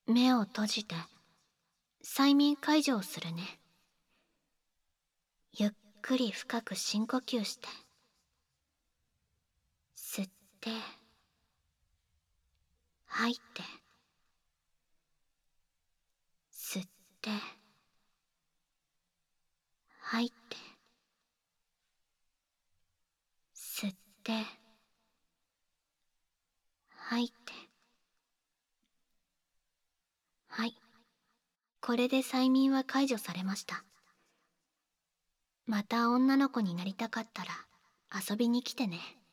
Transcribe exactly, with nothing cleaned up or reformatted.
目を閉じて催眠解除をするね。ゆっくり深く深呼吸して、吸って吐いて、吸って吐いて、吸って吐いて。はい、これで催眠は解除されました。また女の子になりたかったら遊びに来てね。